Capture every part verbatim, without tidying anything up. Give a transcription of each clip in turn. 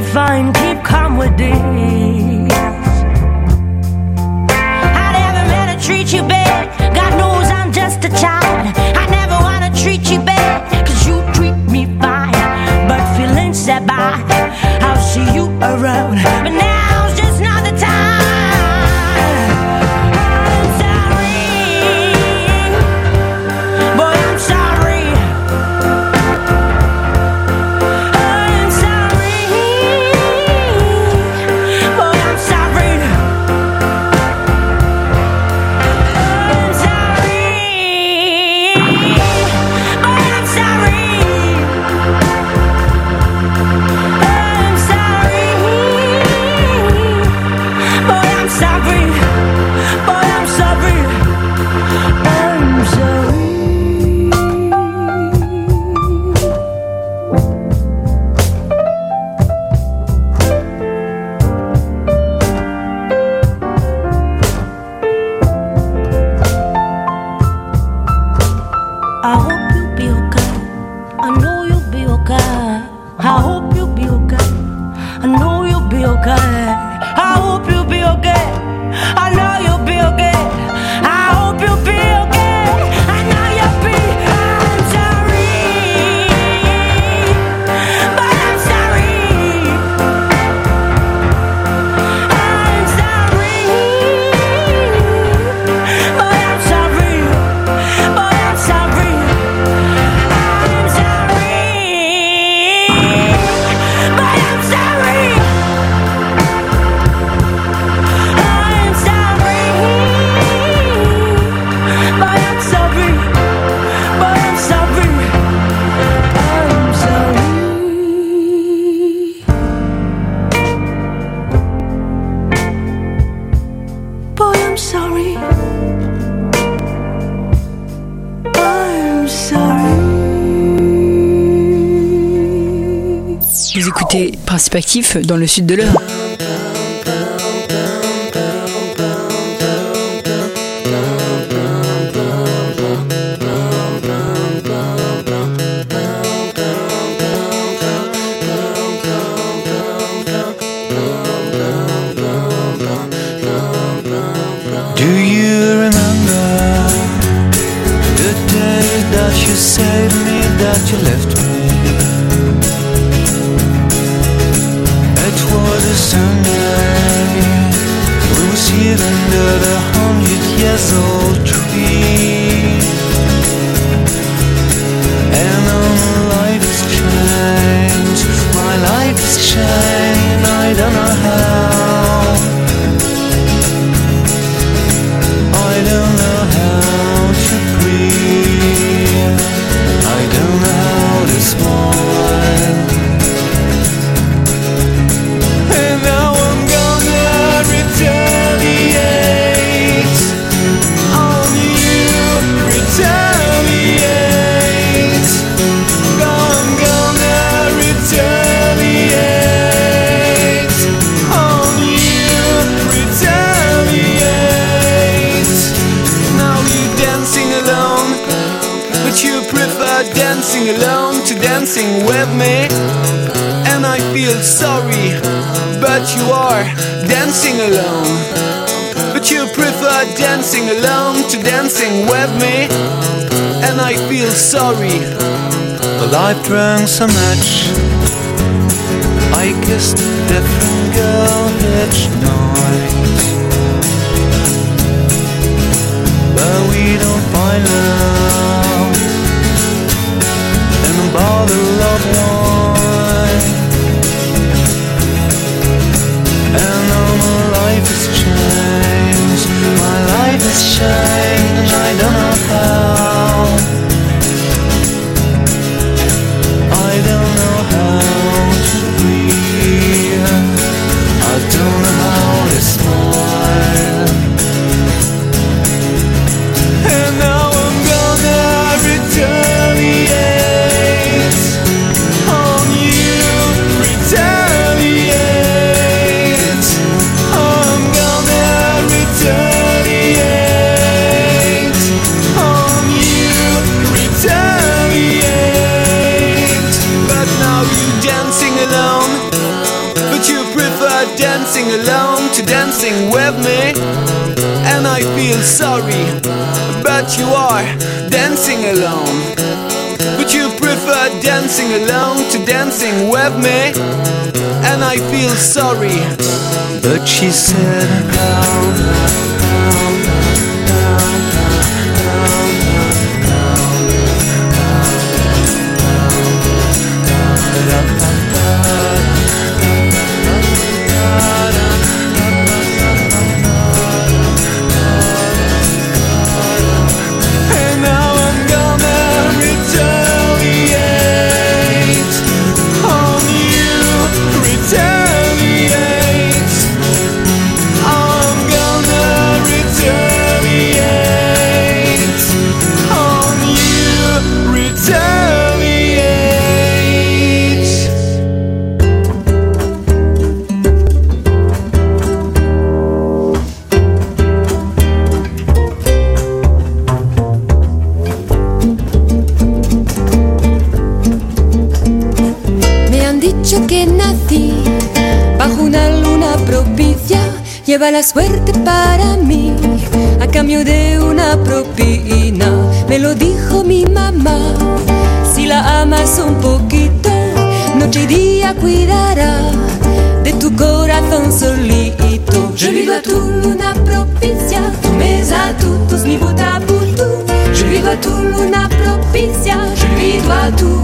fine, keep calm with this. I never meant to treat you bad. God knows I'm just a child. I never wanna treat you bad, cause you treat me fine. But feelings set by, I'll see you around. But now's just not the time. Participatif dans le sud de l'heure. Do you remember the day that you saved me, that you left me? Sunday, we were seated under the hundred years old tree, and all my life has changed. My life has changed. I don't know how. I don't know how to breathe. I don't know how to smile. Dancing alone to dancing with me, and I feel sorry, but you are dancing alone. But you prefer dancing alone to dancing with me, and I feel sorry. Well, I've drunk so much, I kissed a different girl each night, but we don't find love in a bottle of wine. And now my life has changed. My life has changed. I don't know how. I don't know how to breathe. I don't know how to smile. And now I'm gonna retaliate. Oh, dancing alone to dancing with me. And I feel sorry, but you are dancing alone. But you prefer dancing alone to dancing with me. And I feel sorry, but she said down, down, down, down, down, down, down, down. Lleva la suerte para mí a cambio de una propina. Me lo dijo mi mamá. Si la amas un poquito, noche y día cuidará de tu corazón solito. Je lui dois tout una propicia, tous mes atouts, tous mi bout à bout tout. Je lui dois tout una propicia, je lui dois tout.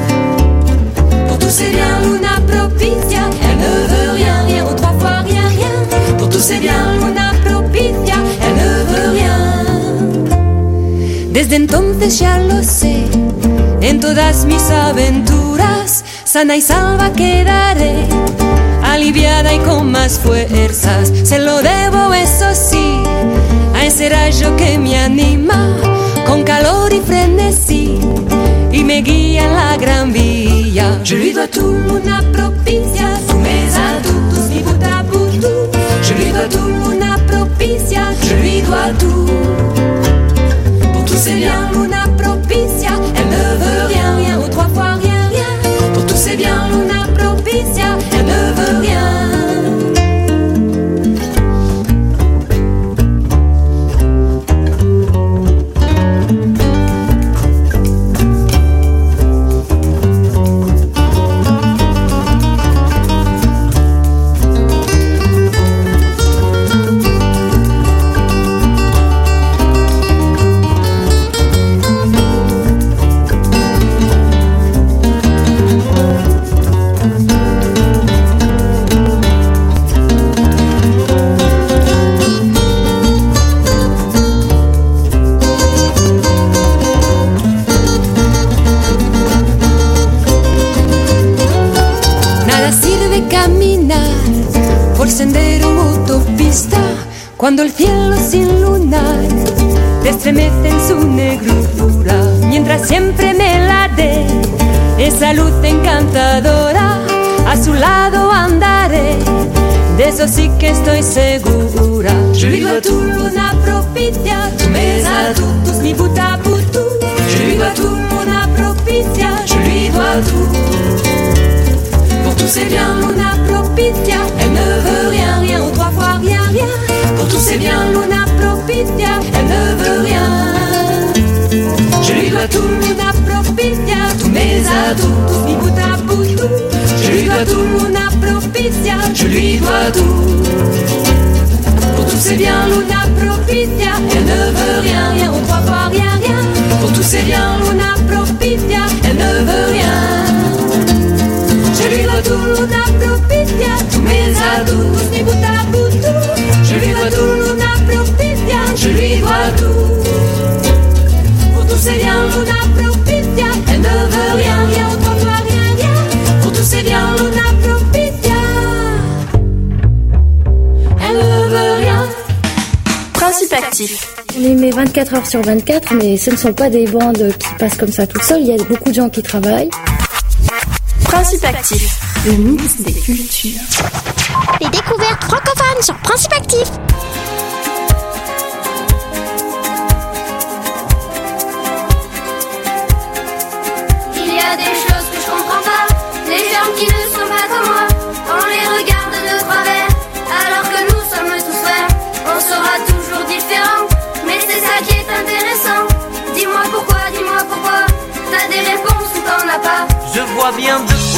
Pour tous c'est bien l'una propicia, elle ne veut rien, rien ou trois fois rien, rien. Pour tous c'est bien l'una propicia, elle ne veut rien. Desde entonces ya lo sé, en todas mis aventuras, sana y salva quedaré, aliviada y con más fuerzas. Se lo debo, eso sí, a ese rayo que me anima, con calor y frenesí, y me guía en la gran vía. Je lui dois tout l'una propicia, tous mes atouts, tous mi bout à bout tout. Je lui dois tout l'una propicia, je lui dois tout. Pour tous c'est bien l'una propicia, elle ne veut rien, rien ou trois fois rien, rien. Pour tous c'est bien l'una propicia, elle ne veut rien. Por sendero u autopista, cuando el cielo sin lunar te estremece en su negrura, mientras siempre me la dé esa luz encantadora, a su lado andaré, de eso sí que estoy segura. Je lui dois tout l'una propicia, tous mes atouts, tous mi bout à bout tout. Je lui dois tout l'una propicia, je lui dois tout. Pour tous c'est bien l'una propicia, elle ne veut rien, rien ou trois fois rien, rien. Pour tous c'est bien l'una propicia, elle ne veut rien. Je lui dois tout l'una propicia, tous mes atouts, tous mi bout à bout tout. Je lui dois tout l'una propicia, je lui dois tout. Pour tous c'est bien l'una propicia, elle ne veut rien, rien ou trois fois rien, rien. Pour tous c'est bien l'una propicia, elle ne veut rien. Je lui dois tout l'una propicia, tous mes atouts, tous mi bout à bout tout. Je lui dois tout l'una propicia, je lui dois tout. Pour tous c'est bien l'una propicia, elle ne veut rien, rien ou trois fois rien, rien. Pour tous c'est bien l'una propicia, elle ne veut rien. Principe actif. On les met vingt-quatre heures sur vingt-quatre, mais ce ne sont pas des bandes qui passent comme ça toutes seules. Il y a beaucoup de gens qui travaillent. Principe actif, le mix des cultures. Les découvertes francophones sur Principe actif. Il y a des choses que je comprends pas, les gens qui ne sont pas comme moi, on les regarde de travers,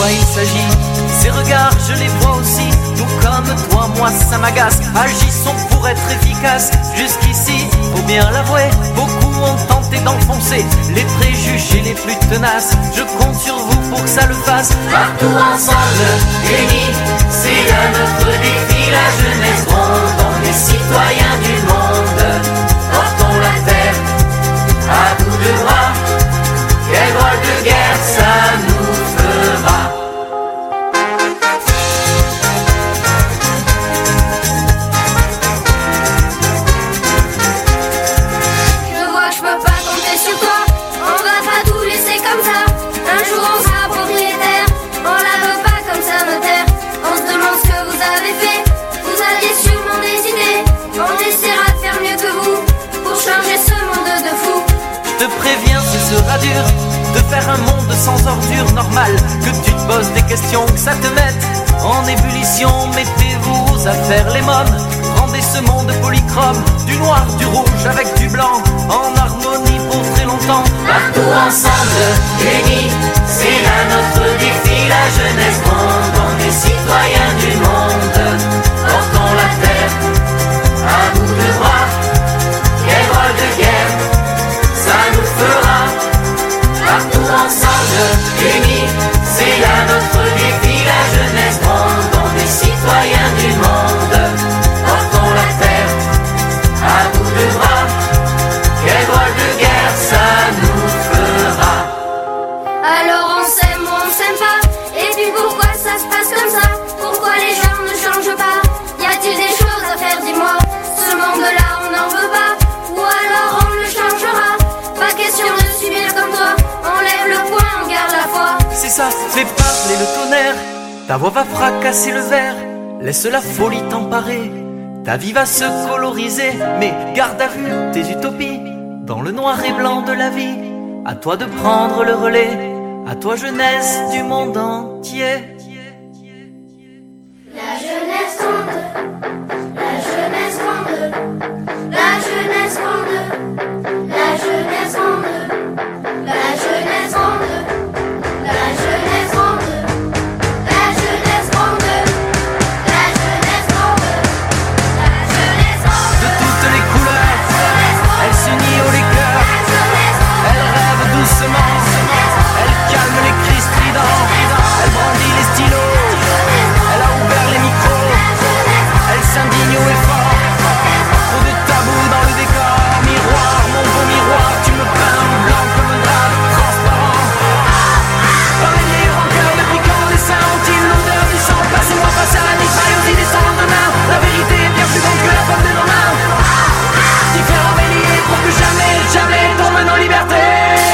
quoi il s'agit. Ces regards, je les vois aussi, tout comme toi, moi ça m'agace. Agissons pour être efficaces, jusqu'ici, faut bien l'avouer, beaucoup ont tenté d'enfoncer les préjugés les plus tenaces. Je compte sur vous pour que ça le fasse. Partout ensemble, unis, c'est là notre défi, la jeunesse ronde, on est citoyens du monde. Portons la terre à bout de bras, quel drôle de guerre ça nous fera. Ce sera dur de faire un monde sans ordure normal, que tu te poses des questions, que ça te mette en ébullition. Mettez-vous à faire les mômes, rendez ce monde polychrome, du noir, du rouge avec du blanc, en harmonie pour très longtemps. Partout ensemble, unis, c'est là notre défi, la jeunesse ronde, on est citoyens du monde. Portons la terre à bout de bras, quel drôle de guerre ça nous fera. Partout ensemble, unis, c'est là notre défi, la jeunesse grande, on est citoyens du monde. Portons la terre à bout de bras, quel drôle de guerre ça nous fera. Alors on s'aime ou on s'aime pas, et puis pourquoi ça se passe comme ça? Pourquoi les gens ne changent pas? Y a-t-il des choses à faire, dis-moi? Ce monde-là on n'en veut pas, ou alors on le changera? Pas question de subir comme toi, on lève le poing, on garde la foi. C'est ça, fais parler le tonnerre, ta voix va fracasser le verre, laisse la folie t'emparer, ta vie va se coloriser, mais garde à vue tes utopies, dans le noir et blanc de la vie, à toi de prendre le relais, à toi jeunesse du monde entier. La jeunesse grande, la jeunesse grande, la jeunesse grande, la jeunesse grande, la jeunesse grande, la jeunesse grande, la jeunesse grande, la jeunesse grande, la jeunesse grande. De toutes les couleurs, elle s'unit au les cœurs, elle rêve doucement, elle calme les cris stridents, elle brandit les stylos, elle a ouvert les micros, elle s'indigne haut et fort. Trop de tabous dans le décor, miroir, mon beau miroir, tu me peins blanc comme un drap transparent. Par les vieilles rancœurs depuis quand les seins ont-ils l'odeur du sang? Passez-moi passer à la mitraille aux idées sans lendemain. La vérité est bien plus grande que la pomme de nos mains. Différents béliers pour que jamais, jamais tombe nos libertés.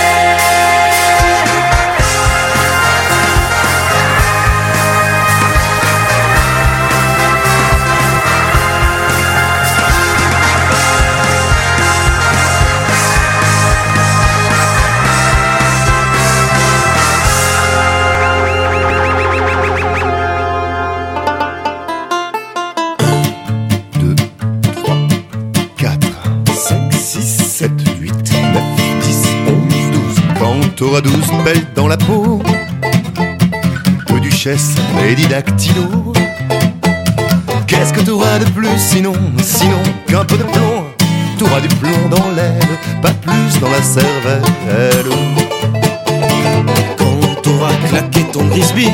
T'auras douze pelles dans la peau, peu duchesse Lady Dactylo. Qu'est-ce que t'auras de plus sinon, sinon qu'un peu de plomb? T'auras du plomb dans l'aile, pas plus dans la cervelle. Quand t'auras claqué ton Grisby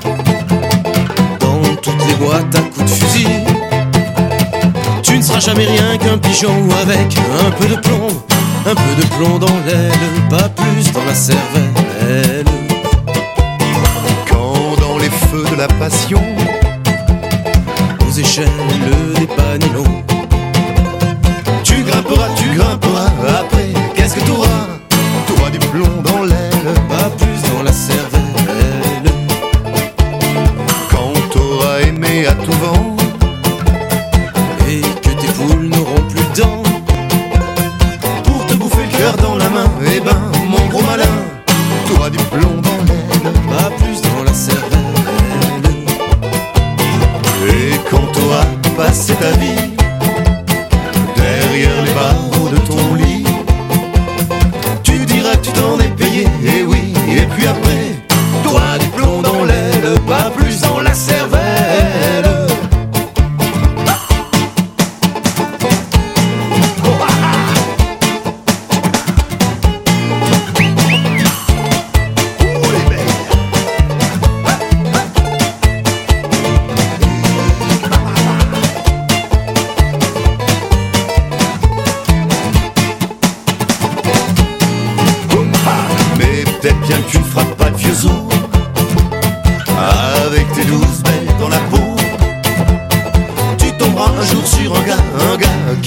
dans toutes les boîtes à coups de fusil, tu ne seras jamais rien qu'un pigeon avec un peu de plomb. Un peu de plomb dans l'aile, pas plus dans la cervelle. Quand dans les feux de la passion, aux échelles des Panilots, tu grimperas, tu grimperas, après qu'est-ce que t'auras? T'auras du plomb dans l'aile, pas plus dans la cervelle. Quand t'auras aimé à tout vent, et que tes poules n'auront plus de dents, dans la main, eh ben mon gros malin, t'auras du plomb dans l'aile, pas plus dans la cervelle. Et quand t'auras passé ta vie derrière les barreaux de ton lit, tu diras que tu t'en es payé, eh oui, et puis après t'auras du plomb dans l'aile,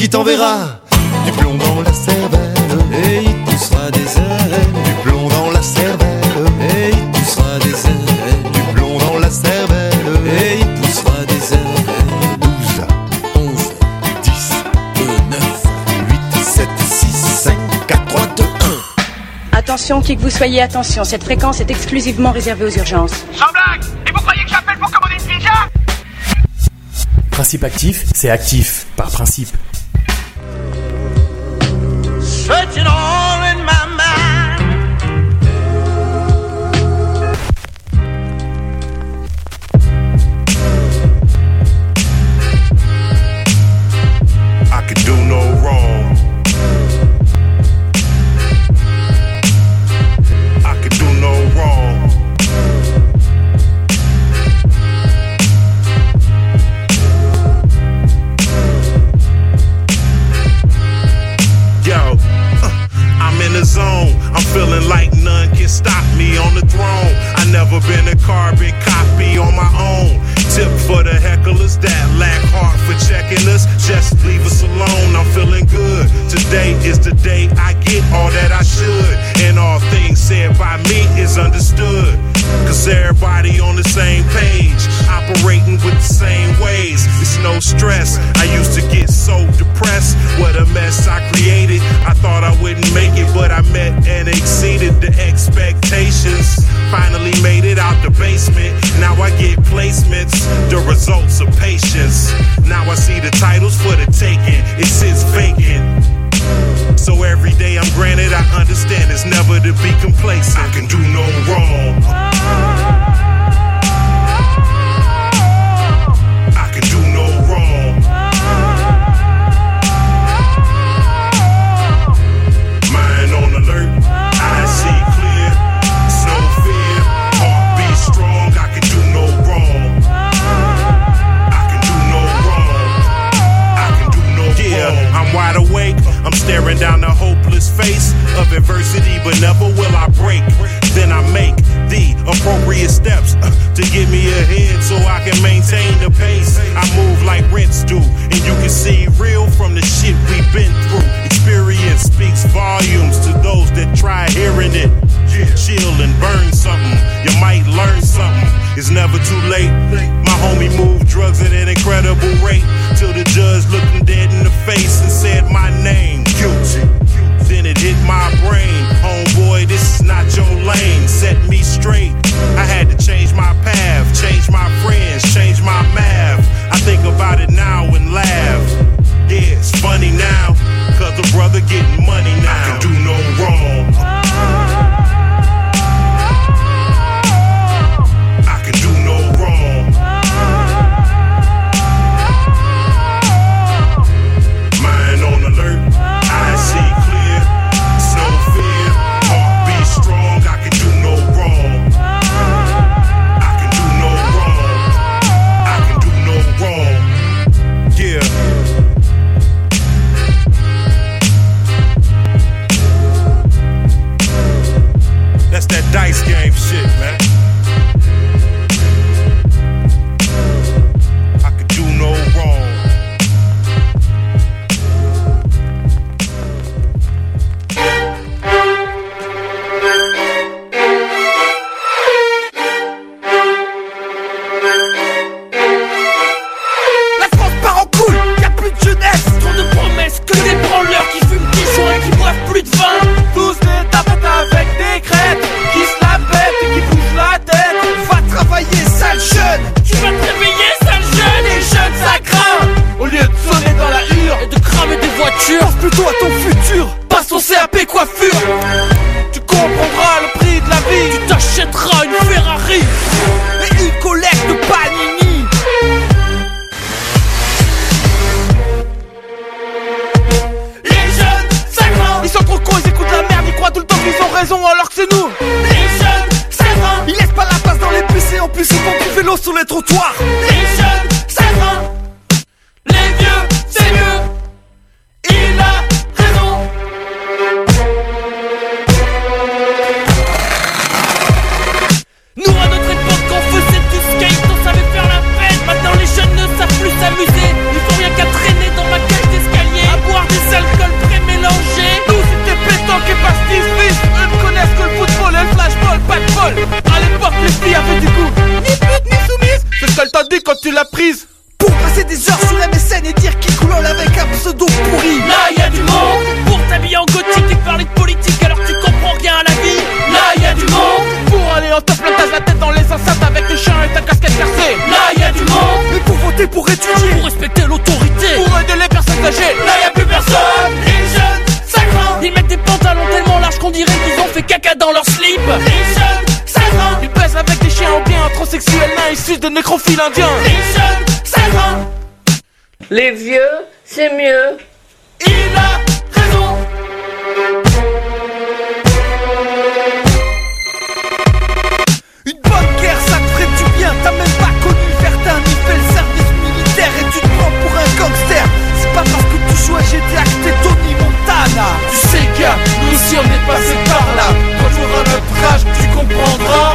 il t'enverra du plomb dans la cervelle. Et il poussera des ailes. Du plomb dans la cervelle. Et il poussera des ailes. Du plomb dans la cervelle. Et il poussera des ailes. Douze, onze, dix, neuf, huit, sept, six, cinq, quatre, trois, deux, un. Attention, qui que vous soyez, attention, cette fréquence est exclusivement réservée aux urgences. Sans blague! Et vous croyez que j'appelle pour commander une pizza? Principe actif, c'est actif, par principe. Searching all in my mind. I could do no wrong. I could do no wrong. Yo, uh, I'm in the zone. I'm feeling like none can stop me on the throne. I never been a carbon copy on my own. Tip for the hecklers that lack heart for checking us. Just leave us alone. I'm feeling good. Today is the day I get all that I should. And all things said by me is understood. Cause everybody on the same page, operating with the same ways. It's no stress. I used to get so depressed. What a mess I created. I thought I wouldn't make it, but I met and exceeded the expectations. Finally made it out the basement. Now I get placements, the results of patience. Now I see the titles for the taking. It sits vacant. So every day I'm granted, I understand it's never to be complacent. I can do no wrong. I can do no wrong. Mind on alert, eyes see clear. It's no fear, heart beat strong. I can do no wrong. I can do no wrong. I can do no wrong. Yeah, I'm wide awake. I'm staring down the hopeless face of adversity, but never will I break. Then I make the appropriate steps uh, to get me ahead so I can maintain the pace. I move like rents do, and you can see real from the shit we've been through. Experience speaks volumes to those that try hearing it. Yeah. Chill and burn something, you might learn something. It's never too late. My homie moved drugs at an incredible rate till the judge looked him dead in the face and said my name, guilty. Then it hit my brain, homeboy, this is not your lane. Set me straight, I had to change my path, change my friends, change my math. I think about it now and laugh. Yeah, it's funny now, cause the brother getting money now. I can do no wrong. I can do no wrong. Mind on alert, eyes see clear. It's no fear, heart beat strong. I can do no wrong. I can do no wrong. I can do no wrong. Yeah. That's that dice game shit, man. I could do no wrong. La France part en couille, y'a plus de jeunesse. Trop de promesses, que des branleurs qui fument des joints, qui boivent plus de vin. Tous des tapettes avec des crêtes, qui se la pètent passer des heures sur M S N et dire qui coulole avec un pseudo pourri. Là y a du monde pour t'habiller en gothique et parler de politique alors que tu comprends rien à la vie. Là y a du monde pour aller en top plantage la tête dans les enceintes avec le chien et ta casquette percée. Là y a du monde mais pour voter, pour étudier, pour respecter l'autorité, pour aider les personnes âgées. Là y a plus personne, les jeunes, ça craint. Ils mettent des pantalons tellement larges qu'on dirait qu'ils ont fait caca dans leur slip. Les jeunes, ça craint. Ils baisent avec des chiens en bien introsexuels nains issus de nécrophiles indiens. Les jeunes, ça craint. Les vieux, c'est mieux. Il a raison. Une bonne guerre, ça te ferait du bien. T'as même pas connu Verdun ni fait le service militaire et tu te prends pour un gangster. C'est pas parce que tu joues à G T A que t'es Tony Montana. Tu sais gars, nous aussi on est passé par là. Quand tu auras notre âge, tu comprendras.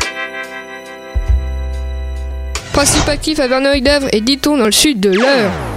Principe actif à Verneuil-d'Avre et Diton dans le sud de l'Eure.